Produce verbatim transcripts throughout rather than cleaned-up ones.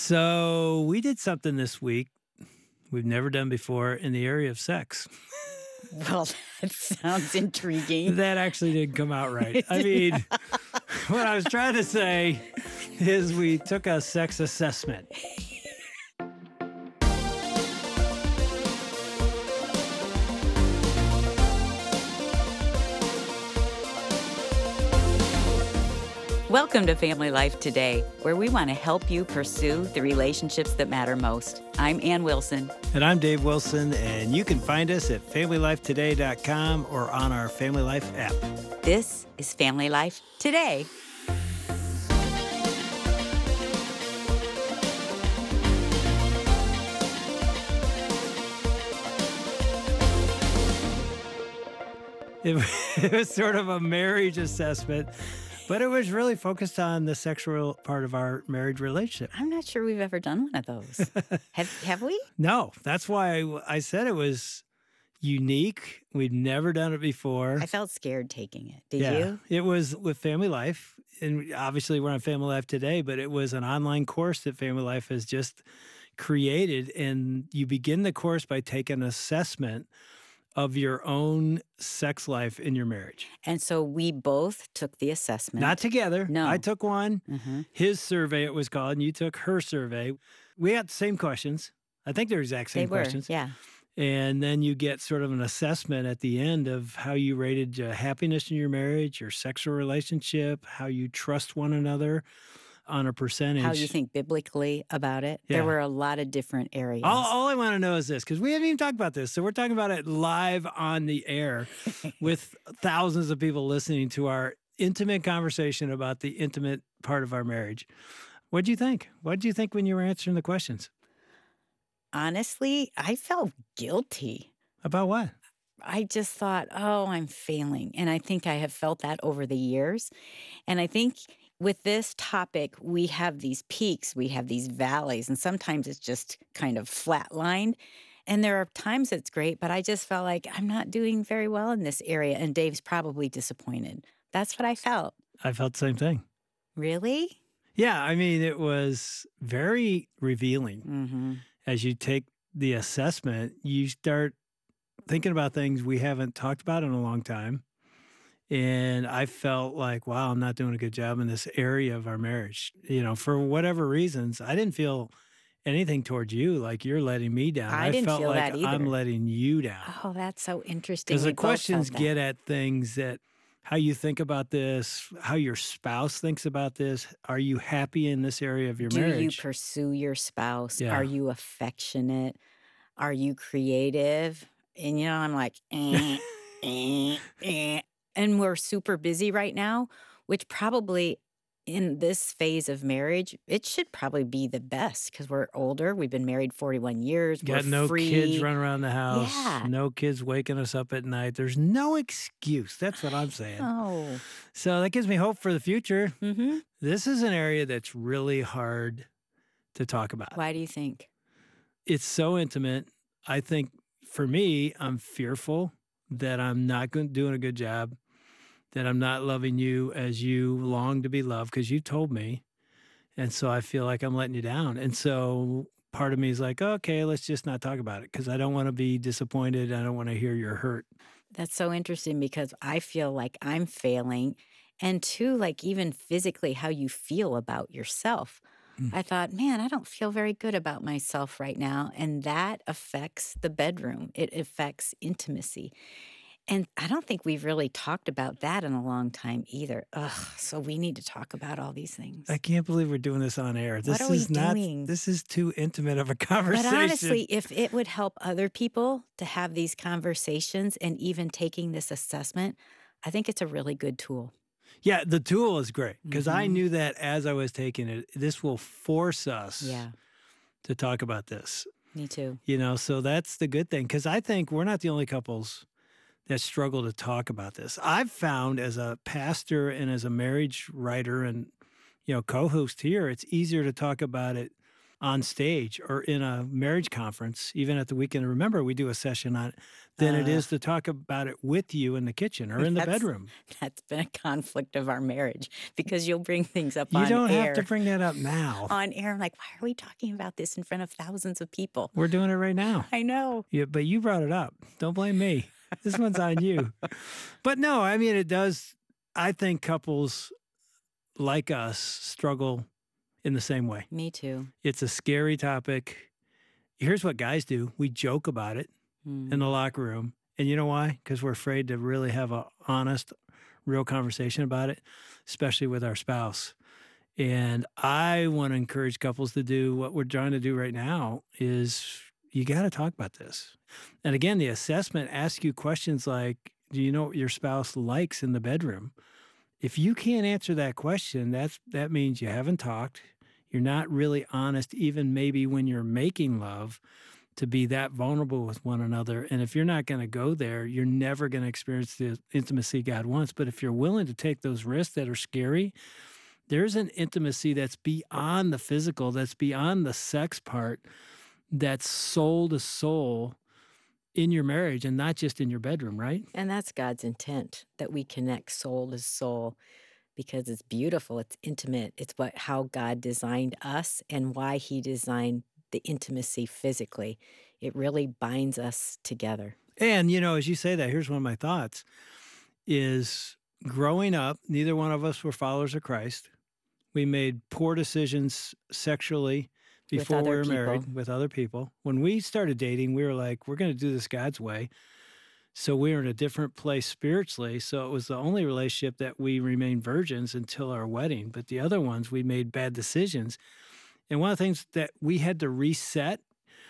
So we did something this week we've never done before in the area of sex. Well, that sounds intriguing. That actually didn't come out right. I mean, what I was trying to say is we took a sex assessment. Welcome to Family Life Today, where we want to help you pursue the relationships that matter most. I'm Ann Wilson. And I'm Dave Wilson, and you can find us at family life today dot com or on our Family Life app. This is Family Life Today. It, it was sort of a marriage assessment, but it was really focused on the sexual part of our marriage relationship. I'm not sure we've ever done one of those. have, have we? No, that's why I, I said it was unique. We'd never done it before. I felt scared taking it. Did yeah, you? It was with Family Life. And obviously we're on Family Life Today, but it was an online course that Family Life has just created. And you begin the course by taking an assessment of your own sex life in your marriage. And so we both took the assessment. Not together. No. I took one, Mhm. his survey it was called, and you took her survey. We got the same questions. I think they're exact They same were, questions. yeah. And then you get sort of an assessment at the end of how you rated uh, happiness in your marriage, your sexual relationship, how you trust one another on a percentage. How you think biblically about it. Yeah. There were a lot of different areas. All, all I want to know is this, because we haven't even talked about this. So we're talking about it live on the air with thousands of people listening to our intimate conversation about the intimate part of our marriage. What'd you think? What'd you think when you were answering the questions? Honestly, I felt guilty. About what? I just thought, oh, I'm failing. And I think I have felt that over the years. And I think with this topic, we have these peaks, we have these valleys, and sometimes it's just kind of flatlined. And there are times it's great, but I just felt like I'm not doing very well in this area. And Dave's probably disappointed. That's what I felt. I felt the same thing. Really? Yeah, I mean, it was very revealing. Mm-hmm. As you take the assessment, you start thinking about things we haven't talked about in a long time. And I felt like, wow, I'm not doing a good job in this area of our marriage. You know, for whatever reasons, I didn't feel anything towards you like you're letting me down. I didn't felt feel like that either. I'm letting you down. Oh, that's so interesting. Because We the both felt questions that. get at things that how you think about this, how your spouse thinks about this. Are you happy in this area of your Do marriage? you pursue your spouse? Yeah. Are you affectionate? Are you creative? And, you know, I'm like, eh, eh, eh. And we're super busy right now, which probably in this phase of marriage, it should probably be the best because we're older. We've been married forty-one years. Got we're no free. kids running around the house. Yeah. No kids waking us up at night. There's no excuse. That's what I'm saying. Oh. So that gives me hope for the future. Mm-hmm. This is an area that's really hard to talk about. Why do you think? It's so intimate. I think for me, I'm fearful that I'm not go- doing a good job, that I'm not loving you as you long to be loved because you told me. And so I feel like I'm letting you down. And so part of me is like, okay, let's just not talk about it because I don't want to be disappointed. I don't want to hear you're hurt. That's so interesting because I feel like I'm failing. And two, like even physically, how you feel about yourself. Mm. I thought, man, I don't feel very good about myself right now. And that affects the bedroom, it affects intimacy. And I don't think we've really talked about that in a long time either. Ugh, so we need to talk about all these things. I can't believe we're doing this on air. This are we is not, doing? This is too intimate of a But conversation. honestly, if it would help other people to have these conversations and even taking this assessment, I think it's a really good tool. Yeah, the tool is great because I Mhm. knew that as I was taking it, this will force us Yeah, to talk about this. me too. You know, so that's the good thing because I think we're not the only couples that struggle to talk about this. I've found as a pastor and as a marriage writer and, you know, co-host here, it's easier to talk about it on stage or in a marriage conference, even at the weekend. Remember, we do a session on it, than it Uh, is to talk about it with you in the kitchen or in the that's bedroom. that's been a conflict of our marriage because you'll bring things up You on don't have to air. bring that up now. On air, I'm like, "Why are we talking about this in front of thousands of people?" We're doing it right now. I know. Yeah, but you brought it up. Don't blame me. This one's on you. But no, I mean, it does. I think couples like us struggle in the same way. Me too. It's a scary topic. Here's what guys do: we joke about it in the Mm. locker room. And you know why? Because we're afraid to really have a honest, real conversation about it, especially with our spouse. And I want to encourage couples to do what we're trying to do right now is you got to talk about this. And again, the assessment asks you questions like, do you know what your spouse likes in the bedroom? If you can't answer that question, that's that means you haven't talked. You're not really honest, even maybe when you're making love, to be that vulnerable with one another. And if you're not going to go there, you're never going to experience the intimacy God wants. But if you're willing to take those risks that are scary, there's an intimacy that's beyond the physical, that's beyond the sex part, that's soul to soul in your marriage and not just in your bedroom, right? And that's God's intent, that we connect soul to soul because it's beautiful, it's intimate. It's what how God designed us and why he designed the intimacy physically. It really binds us together. And, you know, as you say that, here's one of my thoughts is growing up, neither one of us were followers of Christ. We made poor decisions sexually With before we other were people. married with other people. When we started dating, we were like, we're going to do this God's way. So we were in a different place spiritually. So it was the only relationship that we remained virgins until our wedding. But the other ones, we made bad decisions. And one of the things that we had to reset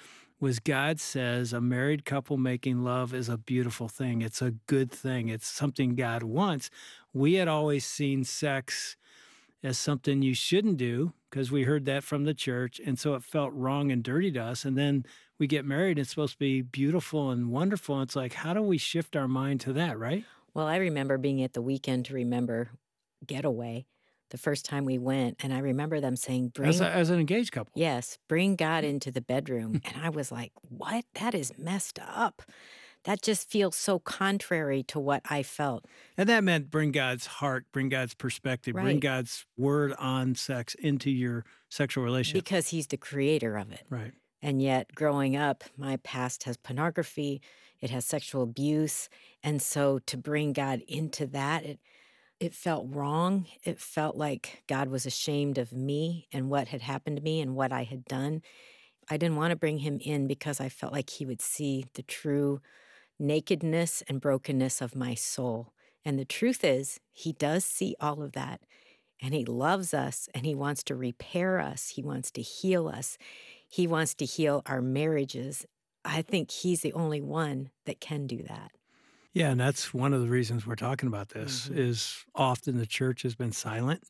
was God says a married couple making love is a beautiful thing. It's a good thing. It's something God wants. We had always seen sex as something you shouldn't do because we heard that from the church. And so it felt wrong and dirty to us. And then we get married, and it's supposed to be beautiful and wonderful. And it's like, how do we shift our mind to that, right? Well, I remember being at the Weekend to Remember getaway the first time we went, and I remember them saying, As, a, "Bring" as an engaged couple. yes, "bring God into the bedroom." And I was like, "What? That is messed up." That just feels so contrary to what I felt. And that meant bring God's heart, bring God's perspective, bring Right. God's word on sex into your sexual relationship. Because he's the creator of it. Right. And yet, growing up, my past has pornography, it has sexual abuse. And so to bring God into that, it, it felt wrong. It felt like God was ashamed of me and what had happened to me and what I had done. I didn't want to bring him in because I felt like he would see the true nakedness and brokenness of my soul. And the truth is, he does see all of that. And he loves us and he wants to repair us. He wants to heal us. He wants to heal our marriages. I think he's the only one that can do that. Yeah, and that's one of the reasons we're talking about this Mhm. is often the church has been silent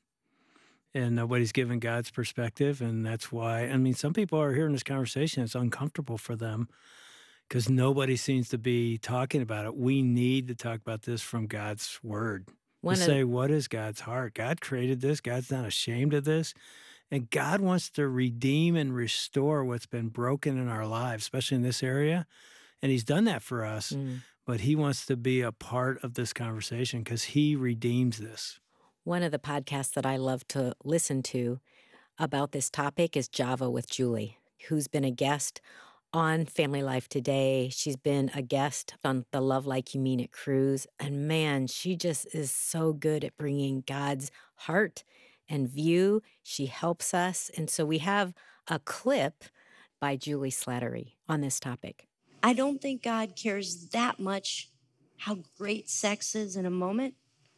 and nobody's given God's perspective. And that's why, I mean, some people are hearing this conversation. It's uncomfortable for them because nobody seems to be talking about it. We need to talk about this from God's word. To One of say, what is God's heart? God created this. God's not ashamed of this. And God wants to redeem and restore what's been broken in our lives, especially in this area. And he's done that for us, mm, but he wants to be a part of this conversation because he redeems this. one of the podcasts that I love to listen to about this topic is Java with Julie, who's been a guest on Family Life Today. She's been a guest on the Love Like You Mean It cruise. And man, she just is so good at bringing God's heart and view. She helps us. And so we have a clip by Julie Slattery on this topic. I don't think God cares that much how great sex is in a moment,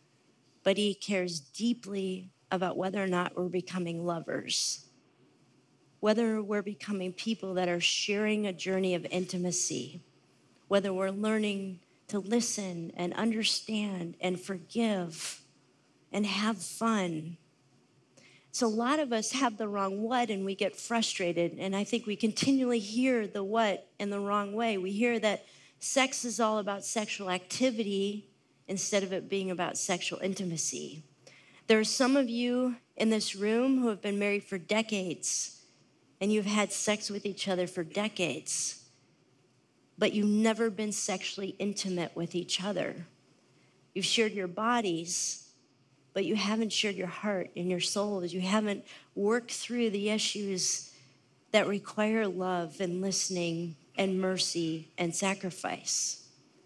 but he cares deeply about whether or not we're becoming lovers, whether we're becoming people that are sharing a journey of intimacy, whether we're learning to listen and understand and forgive and have fun. So a lot of us have the wrong what and we get frustrated. And I think we continually hear the what in the wrong way. We hear that sex is all about sexual activity instead of it being about sexual intimacy. There are some of you in this room who have been married for decades, and you've had sex with each other for decades, but you've never been sexually intimate with each other. You've shared your bodies, but you haven't shared your heart and your souls. You haven't worked through the issues that require love and listening and mercy and sacrifice.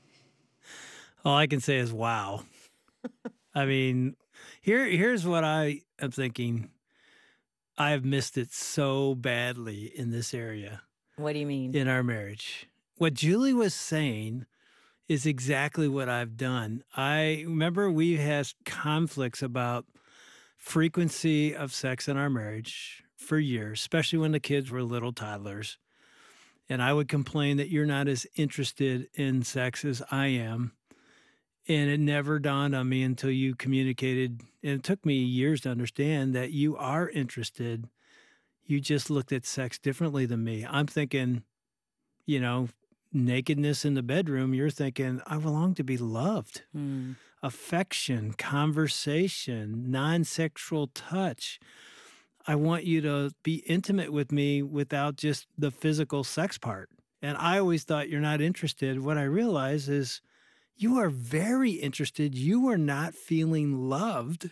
All I can say is, wow. I mean, here, here's what I am thinking. I have missed it so badly in this area What do you mean? in our marriage. What Julie was saying is exactly what I've done. I remember we had conflicts about frequency of sex in our marriage for years, especially when the kids were little toddlers. And I would complain that you're not as interested in sex as I am. And it never dawned on me until you communicated, and it took me years to understand that you are interested. You just looked at sex differently than me. I'm thinking, you know, nakedness in the bedroom. You're thinking, I belong to be loved. Mm. Affection, conversation, non-sexual touch. I want you to be intimate with me without just the physical sex part. And I always thought you're not interested. What I realize is you are very interested. You are not feeling loved.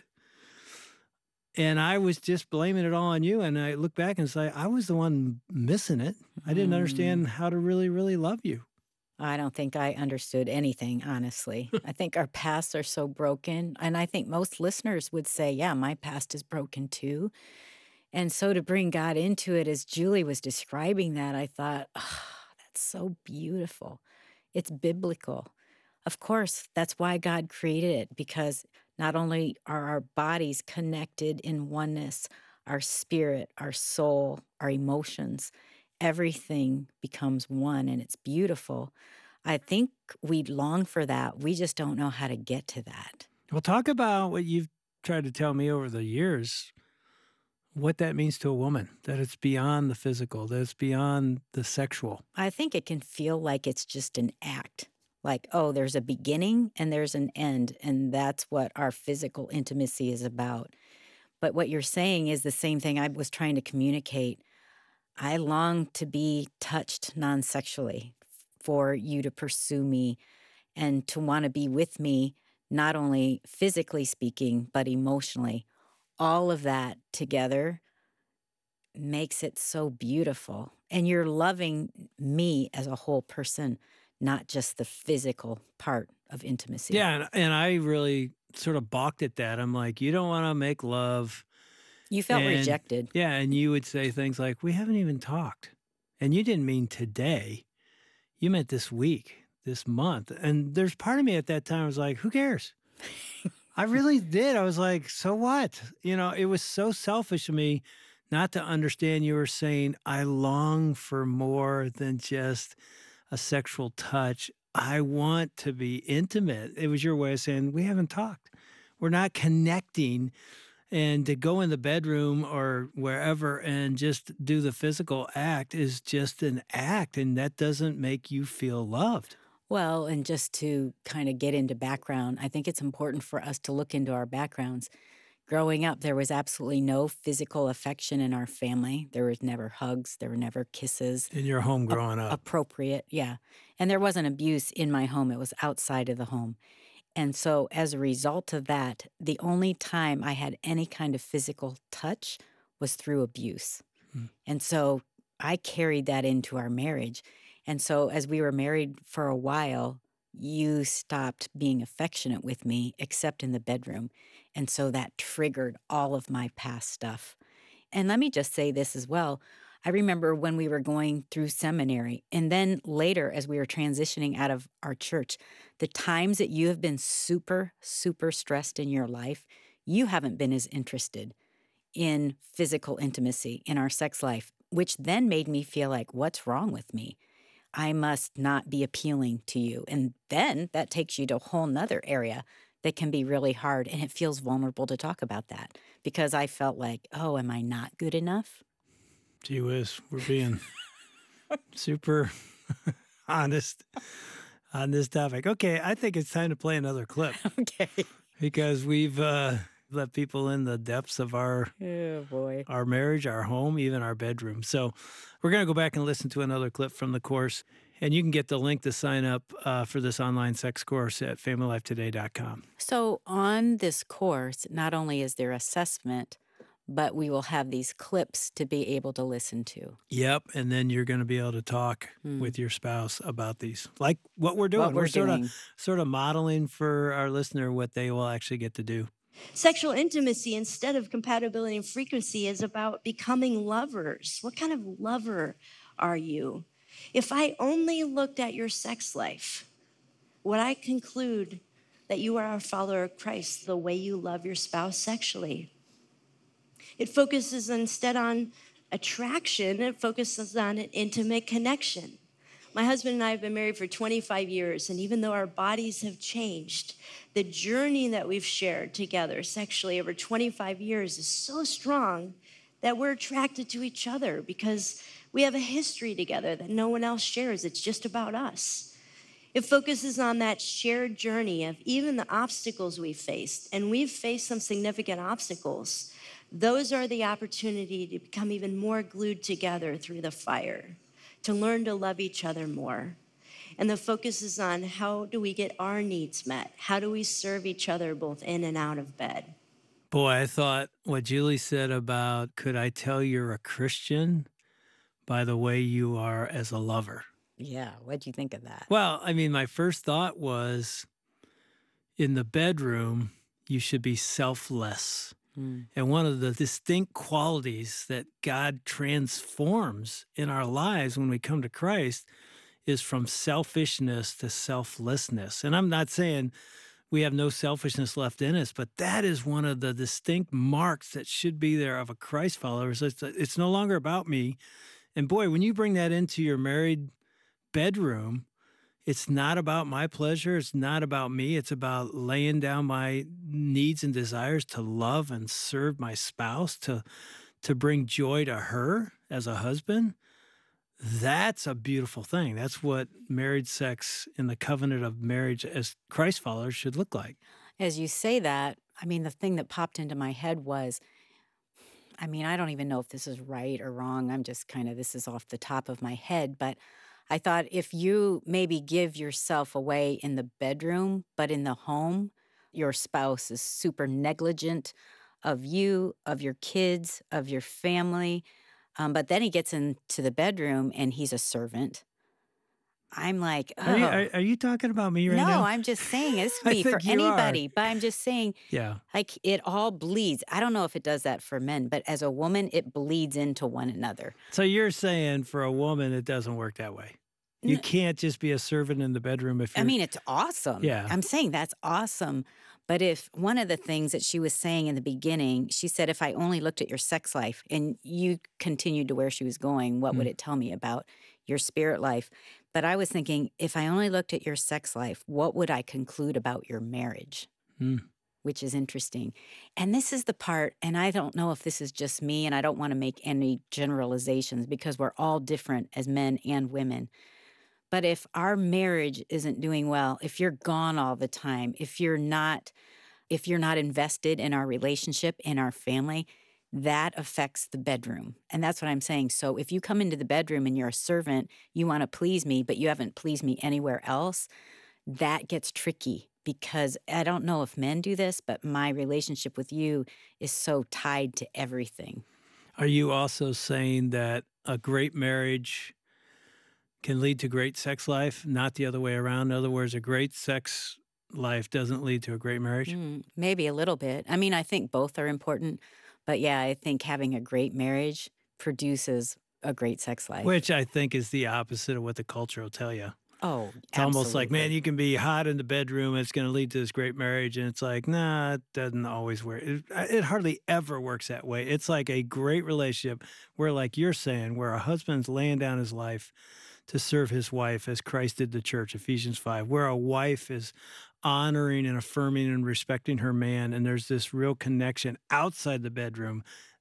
And I was just blaming it all on you. And I look back and say, I was the one missing it. I didn't Mm. understand how to really, really love you. I don't think I understood anything, honestly. I think our pasts are so broken. And I think most listeners would say, yeah, my past is broken too. And so to bring God into it, as Julie was describing that, I thought, oh, that's so beautiful. It's biblical. Of course, that's why God created it, because not only are our bodies connected in oneness, our spirit, our soul, our emotions, everything becomes one, and it's beautiful. I think we long for that. We just don't know how to get to that. Well, talk about what you've tried to tell me over the years, what that means to a woman, that it's beyond the physical, that it's beyond the sexual. I think it can feel like it's just an act. Like, oh, there's a beginning and there's an end, and that's what our physical intimacy is about. But what you're saying is the same thing I was trying to communicate. I long to be touched non-sexually, for you to pursue me and to want to be with me, not only physically speaking, but emotionally. All of that together makes it so beautiful. And you're loving me as a whole person, not just the physical part of intimacy. Yeah, and, and I really sort of balked at that. I'm like, you don't want to make love. You felt And- rejected. Yeah, and you would say things like, we haven't even talked. And you didn't mean today. You meant this week, this month. And there's part of me at that time I was like, who cares? I really did. I was like, so what? You know, it was so selfish of me not to understand you were saying, I long for more than just a sexual touch. I want to be intimate. It was your way of saying, we haven't talked. We're not connecting. And to go in the bedroom or wherever and just do the physical act is just an act, and that doesn't make you feel loved. Well, and just to kind of get into background, I think it's important for us to look into our backgrounds. Growing up, there was absolutely no physical affection in our family. There was never hugs, there were never kisses. In your home growing up. Appropriate, yeah. And there wasn't abuse in my home, it was outside of the home. And so as a result of that, the only time I had any kind of physical touch was through abuse. Hmm. And so I carried that into our marriage. And so as we were married for a while, you stopped being affectionate with me except in the bedroom. And so that triggered all of my past stuff. And let me just say this as well. I remember when we were going through seminary, and then later as we were transitioning out of our church, the times that you have been super, super stressed in your life, you haven't been as interested in physical intimacy, in our sex life, which then made me feel like, what's wrong with me? I must not be appealing to you. And then that takes you to a whole nother area that can be really hard. And it feels vulnerable to talk about that because I felt like, oh, am I not good enough? Gee whiz, we're being super honest on this topic. Okay, I think it's time to play another clip Okay. because we've uh, let people in the depths of our Oh boy. our marriage, our home, even our bedroom. So we're going to go back and listen to another clip from the course. And you can get the link to sign up uh, for this online sex course at family life today dot com. So, on this course, not only is there assessment, but we will have these clips to be able to listen to. Yep. And then you're going to be able to talk Hmm. with your spouse about these, like what we're What doing. we're sort of doing. sort of modeling for our listener what they will actually get to do. Sexual intimacy, instead of compatibility and frequency, is about becoming lovers. What kind of lover are you? If I only looked at your sex life, would I conclude that you are a follower of Christ the way you love your spouse sexually? It focuses instead on attraction, it focuses on an intimate connection. My husband and I have been married for twenty-five years, and even though our bodies have changed, the journey that we've shared together sexually over twenty-five years is so strong that we're attracted to each other because we have a history together that no one else shares. It's just about us. It focuses on that shared journey of even the obstacles we faced, and we've faced some significant obstacles. Those are the opportunity to become even more glued together through the fire, to learn to love each other more. And the focus is on how do we get our needs met? How do we serve each other both in and out of bed? Boy, I thought what Julie said about, could I tell you're a Christian by the way you are as a lover? Yeah. What'd you think of that? Well, I mean, my first thought was in the bedroom, you should be selfless. Hmm. And one of the distinct qualities that God transforms in our lives when we come to Christ is from selfishness to selflessness. And I'm not saying we have no selfishness left in us, but that is one of the distinct marks that should be there of a Christ follower. So it's, it's no longer about me. And boy, when you bring that into your married bedroom, it's not about my pleasure. It's not about me. It's about laying down my needs and desires to love and serve my spouse, to, to bring joy to her as a husband. That's a beautiful thing. That's what married sex in the covenant of marriage as Christ followers should look like. As you say that, I mean, the thing that popped into my head was, I mean, I don't even know if this is right or wrong. I'm just kind of, this is off the top of my head. But I thought if you maybe give yourself away in the bedroom, but in the home, your spouse is super negligent of you, of your kids, of your family. Um, but then he gets into the bedroom and he's a servant. I'm like, Are you, are, oh, are you talking about me right no, now? I'm just saying this could I be for think you are. anybody, but I'm just saying, Yeah. like, it all bleeds. I don't know if it does that for men, but as a woman, it bleeds into one another. So you're saying for a woman, it doesn't work that way. You N- can't just be a servant in the bedroom if I you're. mean, it's awesome. Yeah. I'm saying that's awesome. But if one of the things that she was saying in the beginning, she said, if I only looked at your sex life, and you continued to where she was going, what would Mm. it tell me about your spirit life? But I was thinking, if I only looked at your sex life, what would I conclude about your marriage? Mm. Which is interesting. And this is the part, and I don't know if this is just me, and I don't want to make any generalizations because we're all different as men and women. But if our marriage isn't doing well, if you're gone all the time, if you're not if you're not invested in our relationship, in our family, that affects the bedroom. And that's what I'm saying. So if you come into the bedroom and you're a servant, you want to please me, but you haven't pleased me anywhere else, that gets tricky because I don't know if men do this, but my relationship with you is so tied to everything. Are you also saying that a great marriage can lead to great sex life, not the other way around? In other words, a great sex life doesn't lead to a great marriage? Mm, maybe a little bit. I mean, I think both are important, but yeah, I think having a great marriage produces a great sex life. Which I think is the opposite of what the culture will tell you. Oh, It's almost like, man, absolutely. you can be hot in the bedroom and it's going to lead to this great marriage. And it's like, nah, it doesn't always work. It, it hardly ever works that way. It's like a great relationship where, like you're saying, where a husband's laying down his life to serve his wife as Christ did the church, Ephesians five, where a wife is honoring and affirming and respecting her man. And there's this real connection outside the bedroom.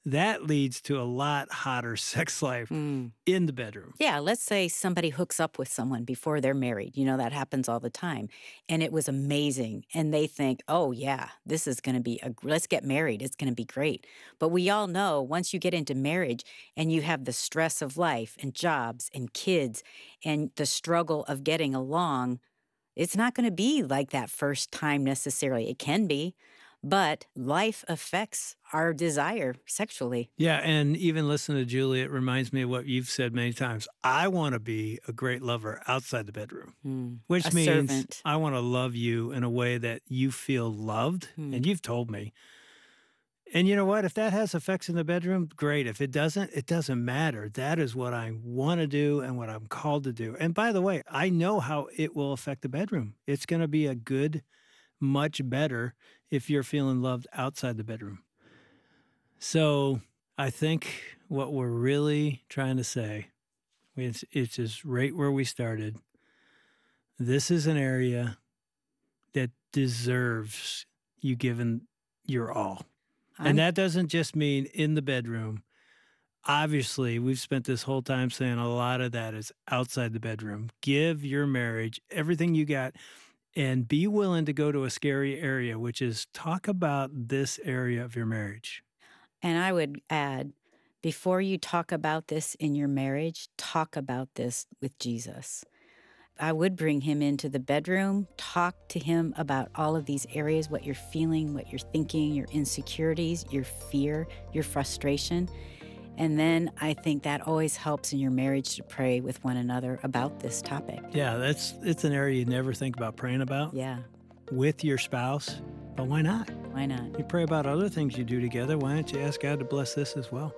that leads to a lot hotter sex life Mm. in the bedroom. Yeah, let's say somebody hooks up with someone before they're married. You know, that happens all the time. And it was amazing. And they think, oh, yeah, this is going to be, a, gr- let's get married. It's going to be great. But we all know once you get into marriage and you have the stress of life and jobs and kids and the struggle of getting along, it's not going to be like that first time necessarily. It can be, but life affects our desire sexually. Yeah, and even listening to Julie, it reminds me of what you've said many times. I want to be a great lover outside the bedroom, Mm. which A means servant. I want to love you in a way that you feel loved, Mm. and you've told me. And you know what? If that has effects in the bedroom, great. If it doesn't, it doesn't matter. That is what I want to do and what I'm called to do. And by the way, I know how it will affect the bedroom. It's going to be a good, much better if you're feeling loved outside the bedroom. So I think what we're really trying to say, it's, it's just right where we started. This is an area that deserves you giving your all. I'm And that doesn't just mean in the bedroom. Obviously, we've spent this whole time saying a lot of that is outside the bedroom. Give your marriage everything you got and be willing to go to a scary area, which is talk about this area of your marriage. And I would add, before you talk about this in your marriage, talk about this with Jesus. I would bring him into the bedroom, talk to him about all of these areas, what you're feeling, what you're thinking, your insecurities, your fear, your frustration. And then I think that always helps in your marriage to pray with one another about this topic. Yeah, that's it's an area you never think about praying about Yeah, with your spouse, but why not? why not? You pray about other things you do together. Why don't you ask God to bless this as well?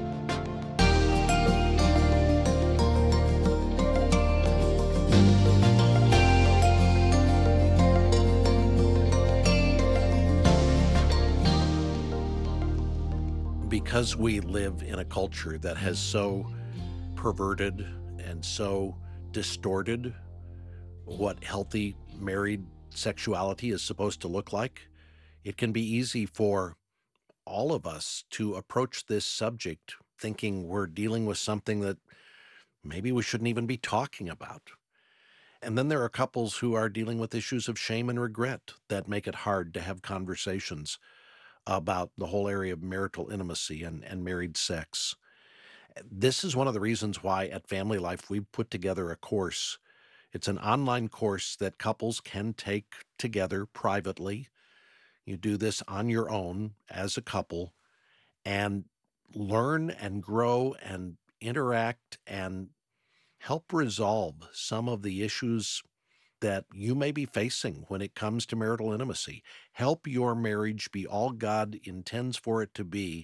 Because we live in a culture that has so perverted and so distorted what healthy married sexuality is supposed to look like, it can be easy for all of us to approach this subject thinking we're dealing with something that maybe we shouldn't even be talking about. And then there are couples who are dealing with issues of shame and regret that make it hard to have conversations about the whole area of marital intimacy and, and married sex. This is one of the reasons why at Family Life we've put together a course. It's an online course that couples can take together privately. You do this on your own as a couple and learn and grow and interact and help resolve some of the issues that you may be facing when it comes to marital intimacy. Help your marriage be all God intends for it to be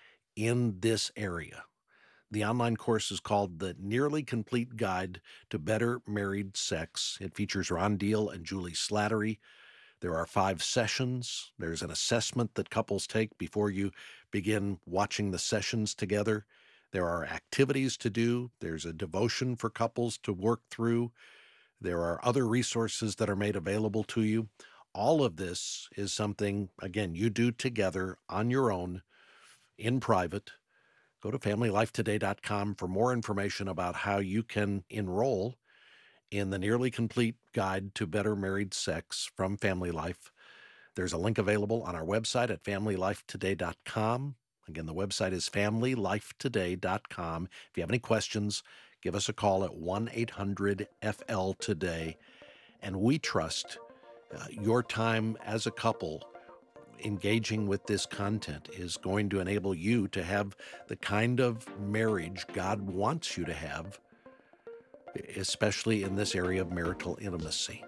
in this area. The online course is called The Nearly Complete Guide to Better Married Sex. It features Ron Deal and Julie Slattery. There are five sessions. There's an assessment that couples take before you begin watching the sessions together. There are activities to do. There's a devotion for couples to work through. There are other resources that are made available to you. All of this is something, again, you do together on your own, in private. Go to family life today dot com for more information about how you can enroll in the Nearly Complete Guide to Better Married Sex from Family Life. There's a link available on our website at family life today dot com. Again, the website is family life today dot com. If you have any questions, give us a call at one eight hundred F L today. And we trust uh, your time as a couple engaging with this content is going to enable you to have the kind of marriage God wants you to have, especially in this area of marital intimacy.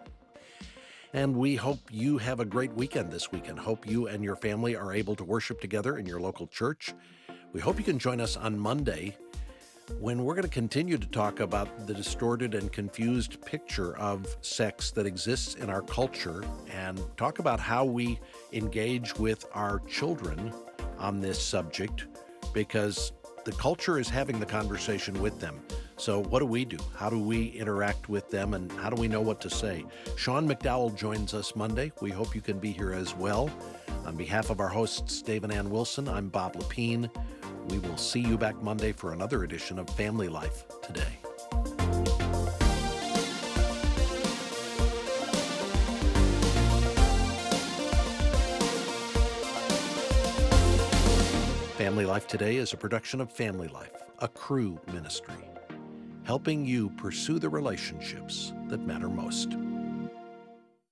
And we hope you have a great weekend this weekend. Hope you and your family are able to worship together in your local church. We hope you can join us on Monday when we're going to continue to talk about the distorted and confused picture of sex that exists in our culture and talk about how we engage with our children on this subject, because the culture is having the conversation with them. So what do we do? How do we interact with them, and how do we know what to say? Sean McDowell joins us Monday. We hope you can be here as well. On behalf of our hosts, Dave and Ann Wilson, I'm Bob Lepine. We will see you back Monday for another edition of Family Life Today. Family Life Today is a production of Family Life, a Cru ministry, helping you pursue the relationships that matter most.